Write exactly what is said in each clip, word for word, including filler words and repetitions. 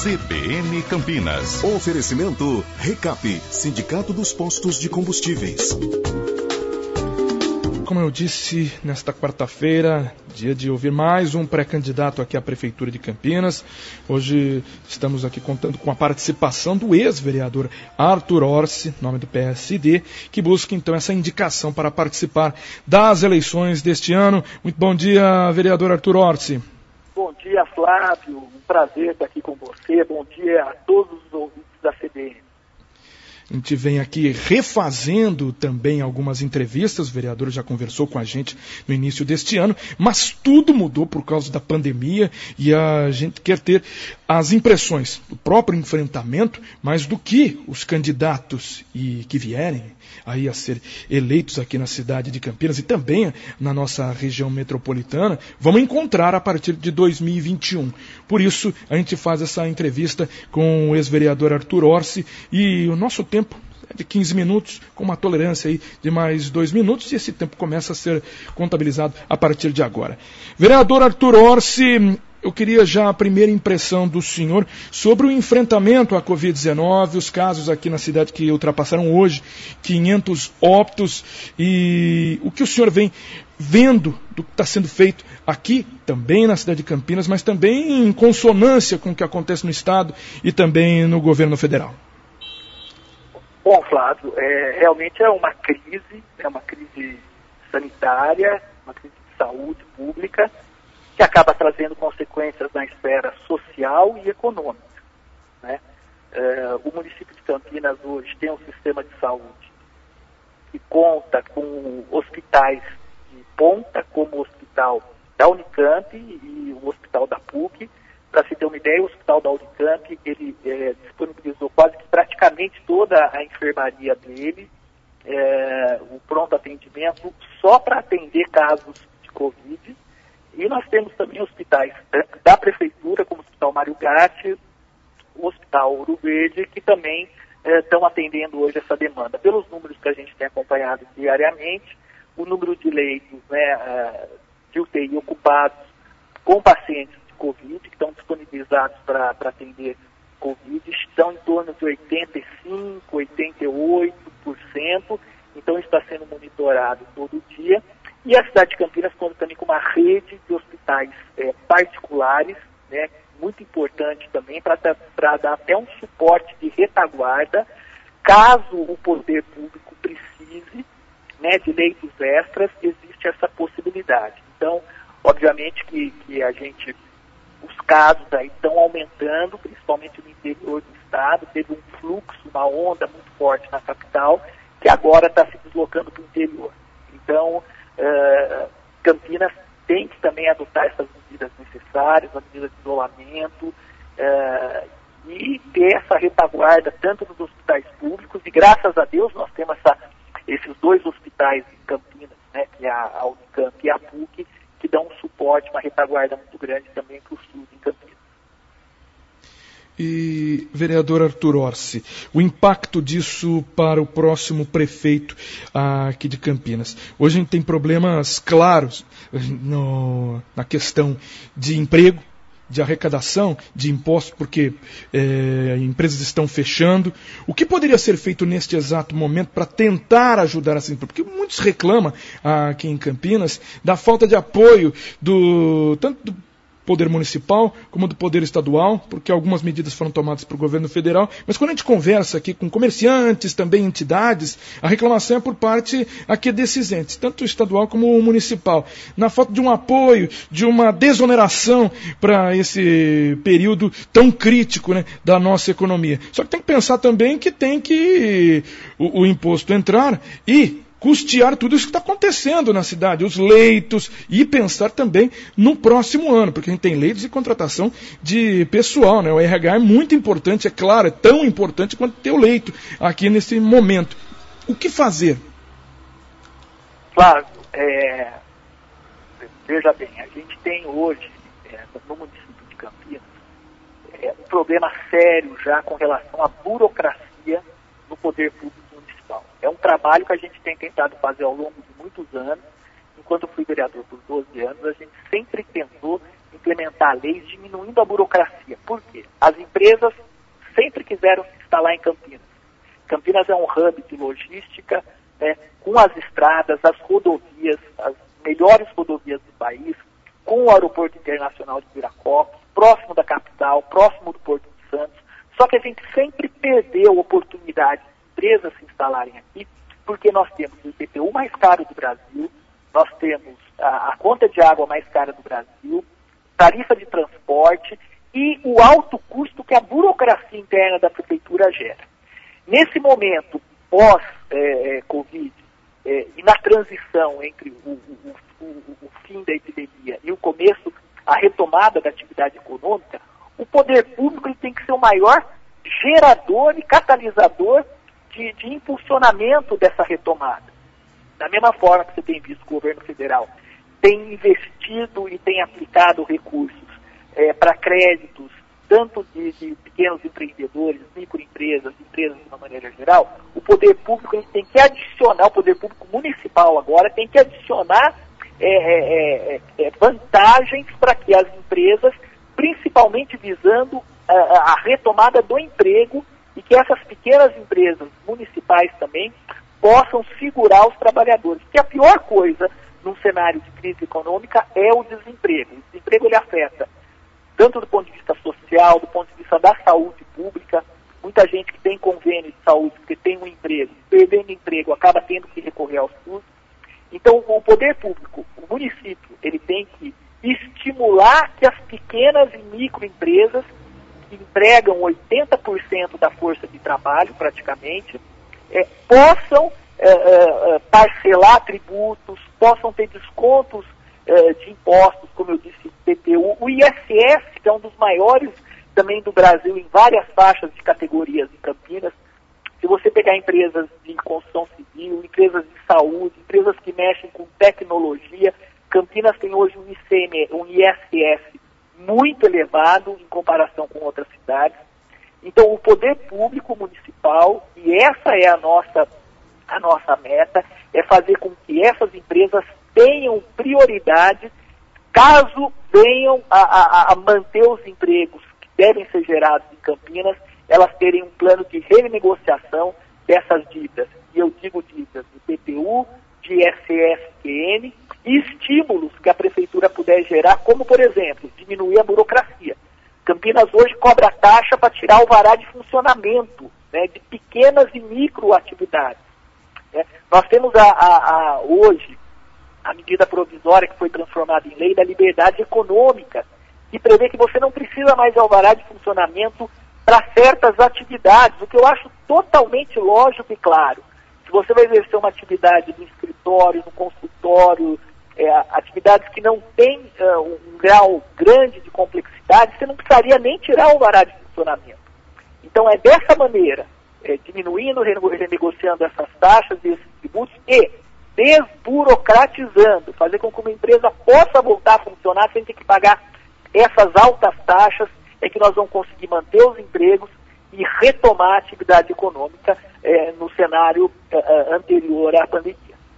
C B N Campinas. Oferecimento Recap, Sindicato dos Postos de Combustíveis. Como eu disse, nesta quarta-feira, dia de ouvir mais um pré-candidato aqui à Prefeitura de Campinas. Hoje estamos aqui contando com a participação do ex-vereador Arthur Orsi, nome do P S D, que busca então essa indicação para participar das eleições deste ano. Muito bom dia, vereador Arthur Orsi. Bom dia, Flávio. Um prazer estar aqui com você. Bom dia a todos os ouvintes da C B N. A gente vem aqui refazendo também algumas entrevistas, o vereador já conversou com a gente no início deste ano, mas tudo mudou por causa da pandemia e a gente quer ter as impressões do próprio enfrentamento, mas do que os candidatos e que vierem aí a ser eleitos aqui na cidade de Campinas e também na nossa região metropolitana, vão encontrar a partir de dois mil e vinte e um. Por isso, a gente faz essa entrevista com o ex-vereador Arthur Orsi e o nosso tempo é de quinze minutos, com uma tolerância aí de mais dois minutos, e esse tempo começa a ser contabilizado a partir de agora. Vereador Arthur Orsi, eu queria já a primeira impressão do senhor sobre o enfrentamento à covid dezenove, os casos aqui na cidade que ultrapassaram hoje quinhentos óbitos, e o que o senhor vem vendo do que está sendo feito aqui, também na cidade de Campinas, mas também em consonância com o que acontece no Estado e também no governo federal. Bom, Flávio, é, realmente é uma crise, é uma crise sanitária, uma crise de saúde pública, que acaba trazendo consequências na esfera social e econômica, né? É, o município de Campinas hoje tem um sistema de saúde que conta com hospitais de ponta, como o hospital da Unicamp e o hospital da P U C. Para se ter uma ideia, o hospital da Unicamp, ele é, disponibilizou quase que praticamente toda a enfermaria dele, é, o pronto atendimento, só para atender casos de Covid. E nós temos também hospitais da Prefeitura, como o Hospital Mário Gatti, o Hospital Ouro Verde, que também estão é, atendendo hoje essa demanda. Pelos números que a gente tem acompanhado diariamente, o número de leitos, né, de U T I ocupados com pacientes de Covid, que estão disponibilizados para atender Covid, estão em torno de oitenta e cinco por cento, oitenta e oito por cento, então está sendo monitorado todo dia. E a cidade de Campinas conta também com uma rede de hospitais é, particulares, né, muito importante também, para dar até um suporte de retaguarda, caso o poder público precise, né, de leitos extras, existe essa possibilidade. Então, obviamente que, que a gente, os casos aí estão aumentando, principalmente no interior do estado, teve um fluxo, uma onda muito forte na capital, que agora está se deslocando para o interior. Então, Uh, Campinas tem que também adotar essas medidas necessárias, as medidas de isolamento, uh, e ter essa retaguarda tanto nos hospitais públicos, e graças a Deus nós temos essa, esses dois hospitais em Campinas, né, que é a, a Unicamp e a P U C, que dão um suporte, uma retaguarda muito grande também para o SUS em Campinas. E, vereador Arthur Orsi, o impacto disso para o próximo prefeito aqui de Campinas. Hoje a gente tem problemas claros no, na questão de emprego, de arrecadação de impostos, porque é, empresas estão fechando. O que poderia ser feito neste exato momento para tentar ajudar essas empresas? Porque muitos reclamam aqui em Campinas da falta de apoio do tanto do poder municipal, como do poder estadual, porque algumas medidas foram tomadas para o governo federal, mas quando a gente conversa aqui com comerciantes, também entidades, a reclamação é por parte aqui desses entes, tanto estadual como municipal, na falta de um apoio, de uma desoneração para esse período tão crítico, né, da nossa economia. Só que tem que pensar também que tem que o, o imposto entrar e custear tudo isso que está acontecendo na cidade, os leitos, e pensar também no próximo ano, porque a gente tem leitos e contratação de pessoal, né? O R H é muito importante, é claro, é tão importante quanto ter o leito aqui nesse momento. O que fazer? Flávio, é, veja bem, a gente tem hoje, é, no município de Campinas, é, um problema sério já com relação à burocracia no poder público municipal. É um trabalho que a gente tem tentado fazer ao longo de muitos anos. Enquanto eu fui vereador por doze anos, a gente sempre tentou implementar leis diminuindo a burocracia. Por quê? As empresas sempre quiseram se instalar em Campinas. Campinas é um hub de logística, né, com as estradas, as rodovias, as melhores rodovias do país, com o aeroporto internacional de Viracopos, próximo da capital, próximo do Porto de Santos. Só que a gente sempre perdeu a oportunidade de empresas se instalarem aqui, porque nós temos o I P T U mais caro do Brasil, nós temos a, a conta de água mais cara do Brasil, tarifa de transporte e o alto custo que a burocracia interna da prefeitura gera. Nesse momento, pós-Covid, é, é, e na transição entre o, o, o, o fim da epidemia e o começo, a retomada da atividade econômica, o poder público ele tem que ser o maior gerador e catalisador de, de impulsionamento dessa retomada. Da mesma forma que você tem visto que o governo federal tem investido e tem aplicado recursos é, para créditos, tanto de, de pequenos empreendedores, microempresas, empresas de uma maneira geral, o poder público ele tem que adicionar, o poder público municipal agora tem que adicionar é, é, é, vantagens para que as empresas, principalmente visando a, a retomada do emprego, e que essas pequenas empresas municipais também possam segurar os trabalhadores. Porque a pior coisa num cenário de crise econômica é o desemprego. O desemprego ele afeta tanto do ponto de vista social, do ponto de vista da saúde pública. Muita gente que tem convênio de saúde, porque tem um emprego, perdendo emprego, acaba tendo que recorrer ao SUS. Então, o poder público, o município, ele tem que estimular que as pequenas e microempresas, que empregam oitenta por cento da força de trabalho, praticamente, é, possam é, é, parcelar tributos, possam ter descontos é, de impostos, como eu disse, I P T U, o I S S, que é um dos maiores também do Brasil, em várias faixas de categorias em Campinas. Se você pegar empresas de construção civil, empresas de saúde, empresas que mexem com tecnologia, Campinas tem hoje um I C M, um I S S muito elevado em comparação com outras cidades. Então, o poder público municipal, e essa é a nossa, a nossa meta, é fazer com que essas empresas tenham prioridade caso venham a, a, a manter os empregos que devem ser gerados em Campinas, elas terem um plano de renegociação dessas dívidas. E eu digo dívidas do I P T U, de I S S Q N, e estímulos que a prefeitura puder gerar, como, por exemplo, diminuir a burocracia. Campinas hoje cobra taxa para tirar o alvará de funcionamento, né, de pequenas e microatividades. Né. Nós temos a, a, a, hoje a medida provisória que foi transformada em lei da liberdade econômica, que prevê que você não precisa mais de alvará de funcionamento para certas atividades, o que eu acho totalmente lógico e claro. Se você vai exercer uma atividade no escritório, no consultório, é, atividades que não têm uh, um grau grande de complexidade, você não precisaria nem tirar o alvará de funcionamento. Então é dessa maneira, é, diminuindo, renegociando essas taxas e esses tributos e desburocratizando, fazer com que uma empresa possa voltar a funcionar sem ter que pagar essas altas taxas, é que nós vamos conseguir manter os empregos e retomar a atividade econômica é, no cenário é, anterior à pandemia.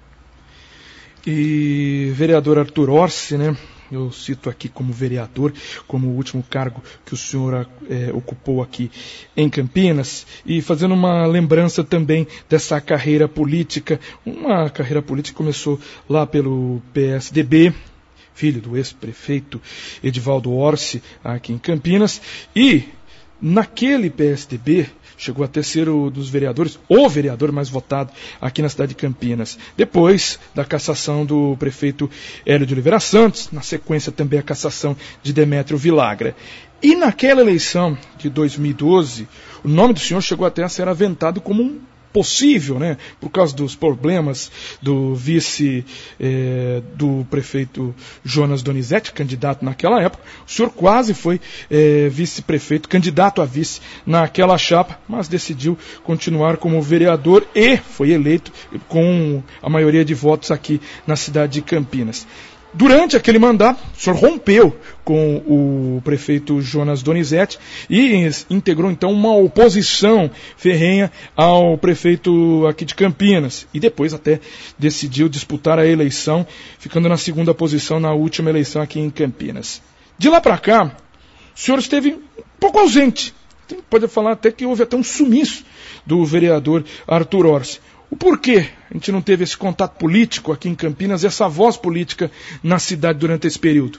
E vereador Arthur Orsi, né? Eu cito aqui como vereador, como o último cargo que o senhor é, ocupou aqui em Campinas, e fazendo uma lembrança também dessa carreira política, uma carreira política que começou lá pelo P S D B, filho do ex-prefeito Edivaldo Orsi, aqui em Campinas, e naquele P S D B chegou a ter ser o dos vereadores, o vereador mais votado aqui na cidade de Campinas. Depois da cassação do prefeito Hélio de Oliveira Santos, na sequência também a cassação de Demétrio Vilagra. E naquela eleição de dois mil e doze, o nome do senhor chegou até a ser aventado como um possível, né, por causa dos problemas do vice eh, do prefeito Jonas Donizete, candidato naquela época. O senhor quase foi eh, vice-prefeito, candidato a vice naquela chapa, mas decidiu continuar como vereador e foi eleito com a maioria de votos aqui na cidade de Campinas. Durante aquele mandato, o senhor rompeu com o prefeito Jonas Donizete e integrou então uma oposição ferrenha ao prefeito aqui de Campinas. E depois até decidiu disputar a eleição, ficando na segunda posição na última eleição aqui em Campinas. De lá para cá, o senhor esteve um pouco ausente. Pode falar até que houve até um sumiço do vereador Arthur Orsi. O porquê a gente não teve esse contato político aqui em Campinas, essa voz política na cidade durante esse período?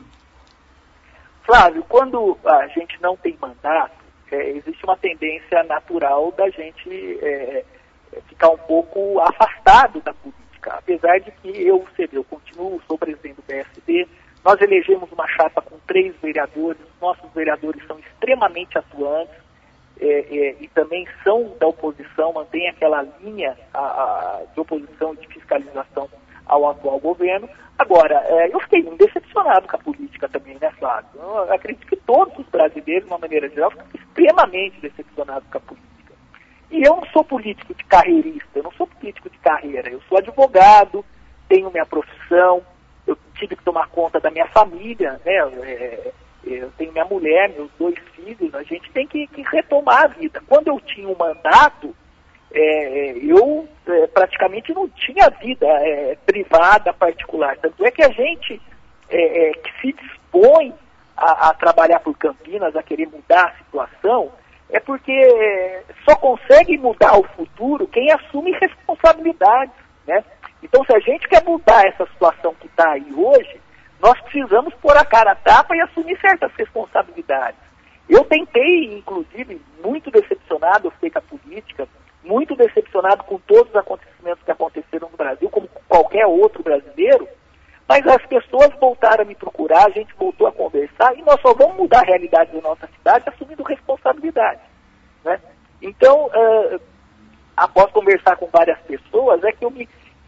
Flávio, quando a gente não tem mandato, é, existe uma tendência natural da gente é, ficar um pouco afastado da política. Apesar de que eu, você vê, eu continuo, sou presidente do P S D, nós elegemos uma chapa com três vereadores, nossos vereadores são extremamente atuantes, É, é, e também são da oposição, mantém aquela linha a, a, de oposição e de fiscalização ao atual governo. Agora, é, eu fiquei muito decepcionado com a política também, né, Flávio? Eu acredito que todos os brasileiros, de uma maneira geral, ficam extremamente decepcionados com a política. E eu não sou político de carreirista, eu não sou político de carreira, eu sou advogado, tenho minha profissão, eu tive que tomar conta da minha família, né, é, eu tenho minha mulher, meus dois filhos, a gente tem que, que retomar a vida. Quando eu tinha um mandato, é, eu é, praticamente não tinha vida é, privada, particular. Tanto é que a gente é, é, que se dispõe a, a trabalhar por Campinas, a querer mudar a situação, é porque é, só consegue mudar o futuro quem assume responsabilidades, né? Então, se a gente quer mudar essa situação que está aí hoje, nós precisamos pôr a cara a tapa e assumir certas responsabilidades. Eu tentei, inclusive, muito decepcionado, eu fiquei com a política, muito decepcionado com todos os acontecimentos que aconteceram no Brasil, como qualquer outro brasileiro, mas as pessoas voltaram a me procurar, a gente voltou a conversar, e nós só vamos mudar a realidade da nossa cidade assumindo responsabilidade, né? Então, uh, após conversar com várias pessoas, é que eu me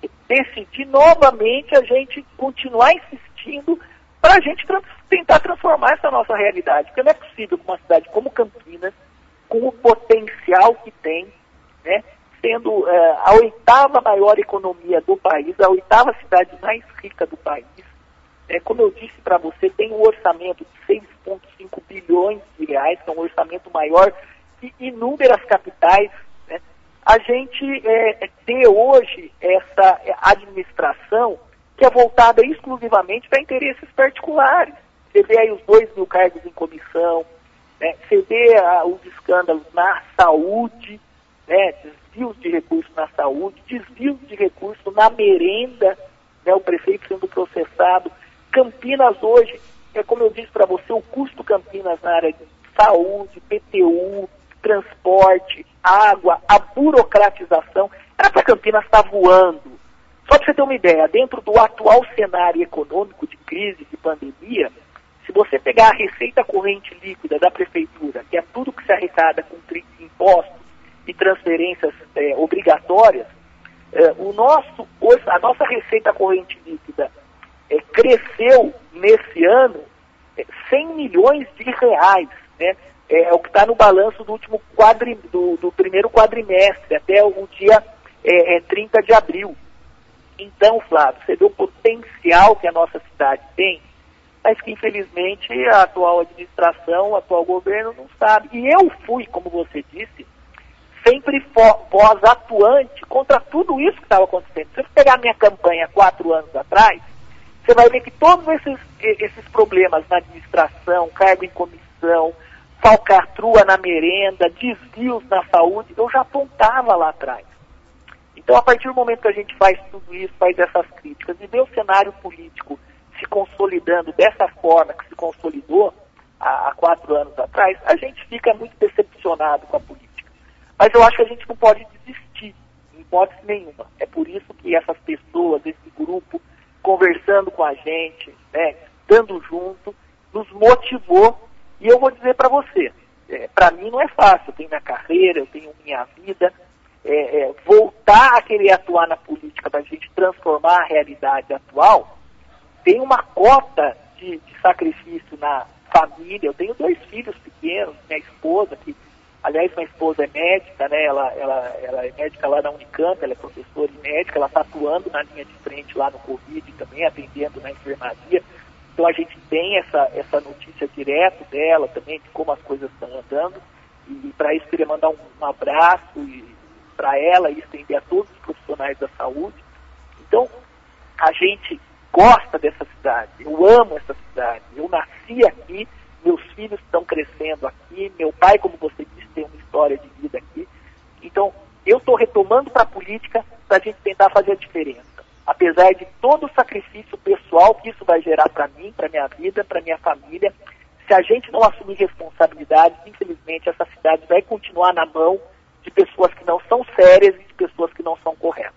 decidi novamente a gente continuar insistindo para a gente trans- tentar transformar essa nossa realidade. Porque não é possível que uma cidade como Campinas, com o potencial que tem, né, sendo uh, a oitava maior economia do país, a oitava cidade mais rica do país, né, como eu disse para você, tem um orçamento de seis vírgula cinco bilhões de reais, que é um orçamento maior que inúmeras capitais, né, a gente é, ter hoje essa administração que é voltada exclusivamente para interesses particulares. Você vê aí os dois mil cargos em comissão, né? Você vê ah, os escândalos na saúde, né? Desvios de recursos na saúde, desvios de recursos na merenda, né? O prefeito sendo processado. Campinas hoje, é como eu disse para você, o custo Campinas na área de saúde, P T U, transporte, água, a burocratização, era para Campinas estar voando. Só para você ter uma ideia, dentro do atual cenário econômico de crise, de pandemia, se você pegar a receita corrente líquida da prefeitura, que é tudo que se arrecada com impostos e transferências é, obrigatórias, é, o nosso, a nossa receita corrente líquida é, cresceu nesse ano é, cem milhões de reais, né? É, é o que está no balanço do último quadri, do, do primeiro quadrimestre, até o dia é, é, trinta de abril. Então, Flávio, você vê o potencial que a nossa cidade tem, mas que, infelizmente, a atual administração, o atual governo não sabe. E eu fui, como você disse, sempre voz atuante contra tudo isso que estava acontecendo. Se você pegar a minha campanha quatro anos atrás, você vai ver que todos esses, esses problemas na administração, cargo em comissão, falcatrua na merenda, desvios na saúde, eu já apontava lá atrás. Então, a partir do momento que a gente faz tudo isso, faz essas críticas e vê o cenário político se consolidando dessa forma que se consolidou há, há quatro anos atrás, a gente fica muito decepcionado com a política. Mas eu acho que a gente não pode desistir, em hipótese nenhuma. É por isso que essas pessoas, esse grupo, conversando com a gente, né, estando junto, nos motivou. E eu vou dizer para você, é, para mim não é fácil, eu tenho minha carreira, eu tenho minha vida. É, é, voltar a querer atuar na política para a gente transformar a realidade atual, tem uma cota de, de sacrifício na família. Eu tenho dois filhos pequenos, minha esposa, que, aliás, minha esposa é médica, né? ela, ela, ela é médica lá na Unicamp, ela é professora e médica, ela está atuando na linha de frente lá no Covid também, atendendo na enfermaria. Então a gente tem essa, essa notícia direto dela também, de como as coisas estão andando, e para isso queria mandar um, um abraço e para ela e estender a todos os profissionais da saúde. Então, a gente gosta dessa cidade, eu amo essa cidade, eu nasci aqui, meus filhos estão crescendo aqui, meu pai, como você disse, tem uma história de vida aqui. Então, eu estou retomando para a política para a gente tentar fazer a diferença. Apesar de todo o sacrifício pessoal que isso vai gerar para mim, para minha vida, para minha família, se a gente não assumir responsabilidade, infelizmente essa cidade vai continuar na mão de pessoas que não são sérias e de pessoas que não são corretas.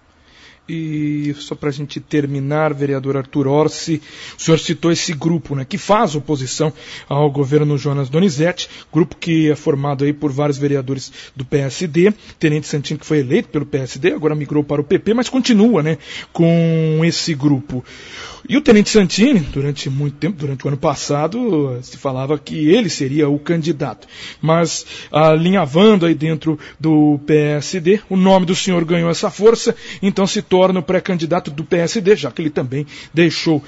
E só para a gente terminar, vereador Arthur Orsi, o senhor citou esse grupo, né, que faz oposição ao governo Jonas Donizete, grupo que é formado aí por vários vereadores do P S D, Tenente Santini, que foi eleito pelo P S D, agora migrou para o P P, mas continua, né, com esse grupo. E o Tenente Santini, durante muito tempo, durante o ano passado, se falava que ele seria o candidato. Mas, alinhavando aí dentro do P S D, o nome do senhor ganhou essa força, então se torna o pré-candidato do P S D, já que ele também deixou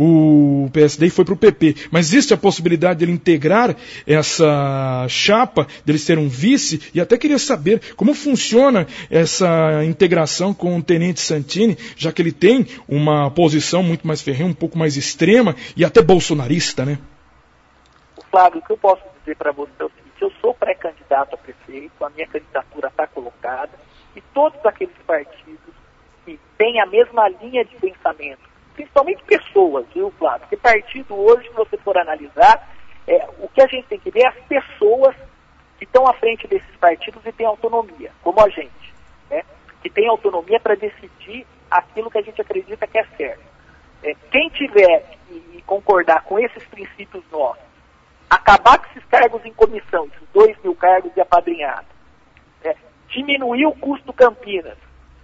o P S D e foi para o P P. Mas existe a possibilidade de ele integrar essa chapa, dele ser um vice, e até queria saber como funciona essa integração com o Tenente Santini, já que ele tem uma posição muito mais ferrenha, um pouco mais extrema e até bolsonarista, né? Flávio, o que eu posso dizer para você é o seguinte: eu sou pré-candidato a prefeito, a minha candidatura está colocada, e todos aqueles partidos que têm a mesma linha de pensamento, principalmente pessoas, viu, Flávio? Porque partido hoje, se você for analisar, é, o que a gente tem que ver é as pessoas que estão à frente desses partidos e têm autonomia, como a gente, né? Que tem autonomia para decidir aquilo que a gente acredita que é certo. É, quem tiver e, e concordar com esses princípios nossos, acabar com esses cargos em comissão, esses dois mil cargos de apadrinhado, é, diminuir o custo Campinas,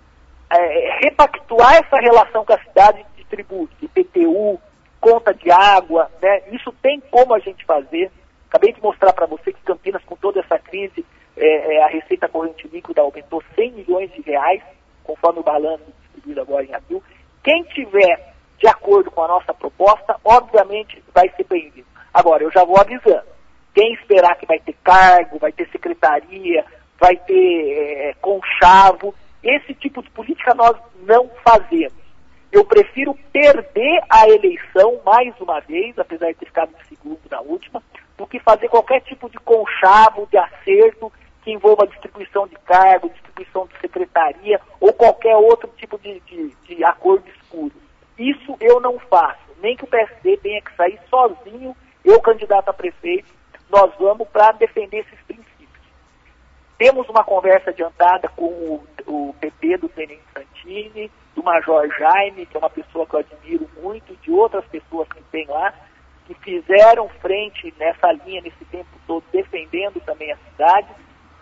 é, repactuar essa relação com a cidade de tributos, I P T U, conta de água, né? Isso tem como a gente fazer. Acabei de mostrar para você que Campinas, com toda essa crise, é, é, a receita corrente líquida aumentou cem milhões de reais, conforme o balanço distribuído agora em abril. Quem tiver de acordo com a nossa proposta, obviamente vai ser bem-vindo. Agora, eu já vou avisando. Quem esperar que vai ter cargo, vai ter secretaria, vai ter é, conchavo, esse tipo de política nós não fazemos. Eu prefiro perder a eleição mais uma vez, apesar de ter ficado em segundo na última, do que fazer qualquer tipo de conchavo, de acerto que envolva distribuição de cargo, distribuição de secretaria ou qualquer outro tipo de, de, de acordo escuro. Isso eu não faço, nem que o P S D tenha que sair sozinho, eu candidato a prefeito, nós vamos para defender esses princípios. Temos uma conversa adiantada com o, o P P do Tenente Santini, do Major Jaime, que é uma pessoa que eu admiro muito, de outras pessoas que tem lá, que fizeram frente nessa linha, nesse tempo todo, defendendo também a cidade,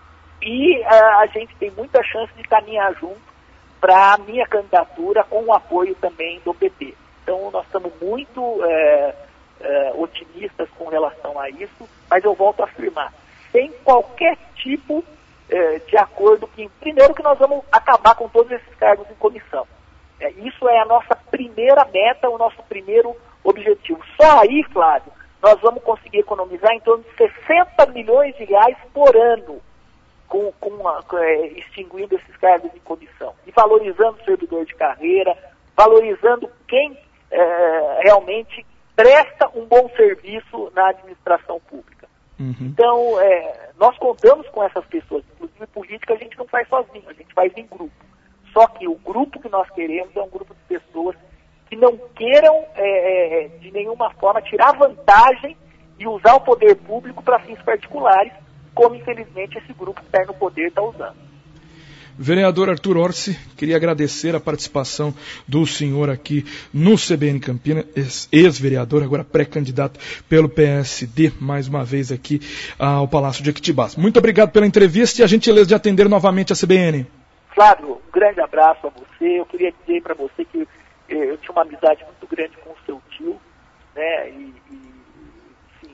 e a, a gente tem muita chance de caminhar junto para a minha candidatura com o apoio também do P P. Então nós estamos muito é, é, otimistas com relação a isso, mas eu volto a afirmar, sem qualquer tipo é, de acordo que, primeiro que nós vamos acabar com todos esses cargos em comissão. É, isso é a nossa primeira meta, o nosso primeiro objetivo. Só aí, Flávio, nós vamos conseguir economizar em torno de sessenta milhões de reais por ano, Com, com a, é, extinguindo esses cargos de comissão e valorizando o servidor de carreira, valorizando quem é, realmente presta um bom serviço na administração pública. Uhum. Então, é, nós contamos com essas pessoas, inclusive política a gente não faz sozinho, a gente faz em grupo. Só que o grupo que nós queremos é um grupo de pessoas que não queiram é, de nenhuma forma tirar vantagem e usar o poder público para fins particulares, como infelizmente esse grupo que está no poder está usando. Vereador Arthur Orsi, queria agradecer a participação do senhor aqui no C B N Campinas, ex-vereador, agora pré-candidato pelo P S D, mais uma vez aqui ao Palácio de Equitibás. Muito obrigado pela entrevista e a gentileza de atender novamente a C B N. Flávio, um grande abraço a você. Eu queria dizer para você que eu tinha uma amizade muito grande com o seu tio, né, e, e enfim,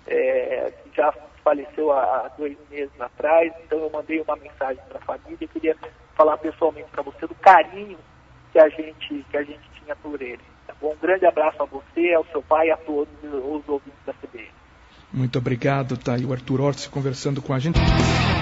é, já faleceu há dois meses atrás, então eu mandei uma mensagem para a família e queria falar pessoalmente para você do carinho que a gente, que a gente tinha por ele. Tá bom? Um grande abraço a você, ao seu pai e a todos os ouvintes da C B N. Muito obrigado, tá aí o Arthur Orsi conversando com a gente.